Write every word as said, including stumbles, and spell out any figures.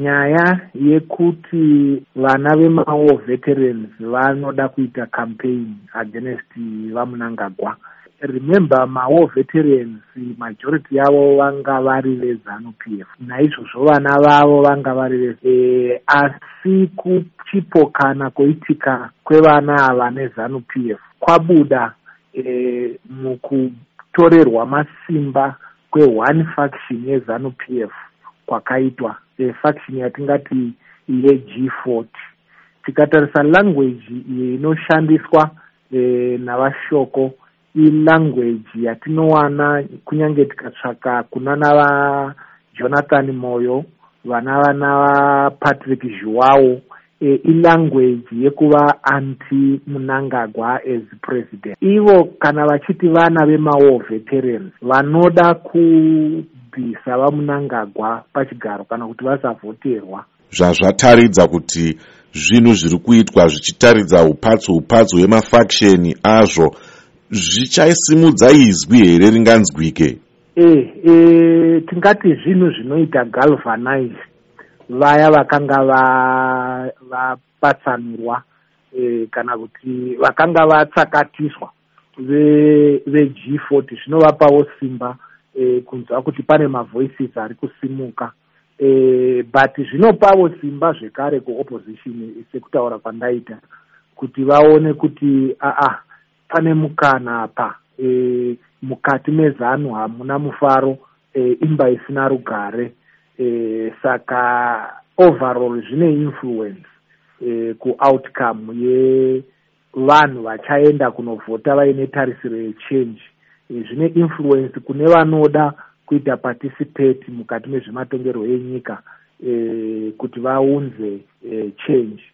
nyaya yekuti vana vemawar veterans vanoda kuita campaign against vaMnangagwa. Remember, mawar veterans majority yavo vanga vari veZANU P F, naizvozvo vana vavo vanga vari ve e, asi kuchipokana koitika kwevana ava neZANU P F kwabuda e, mukutorerwa masimba kwe-one faction yeZANU P F kwakaitwa e, faction yatingati ye-G forty. Tikatarisa language inoshandiswa e, navashoko ilanguage yatinowana kunyange tikatsvaka kunana va Jonathan Moyo, vana vana Patrick Zhuwao, e, ilanguage yekuva anti Mnangagwa as president. Ivo kana vachiti vana vemawar veterans vanoda kubvisa vaMnangagwa pachigaro kana kuti vasavhoterwa. Zvazvataridza kuti zvinhu zviri kuitwa zvichitaridza upatso upatso yemafaction azvo zvichaisimudza izwi here ringanzwike? Eh, eh, tingati zvinhu zvinoita galvanize vaya vakanga vapatsanurwa va eh, kana kuti vakanga vatsakatiswa ve-G forty zvinovapawo simba eh, kunzwa kuti pane mavoices ari kusimuka. Eh, but zvinopawo simba zvekare kuopposition sekutaura kwandaita kuti vaone kuti aa pane mukana apa e, mukati meZANU hamuna mufaro e, imba isina rugare e, saka overall zvine influence e, ku-outcome yevanhu vachaenda kunovhota vaine tarisiro yechange. E, zvine influence kune vanoda kuita participate mukati mezvematongerwo enyika e, kuti vaunze e, change.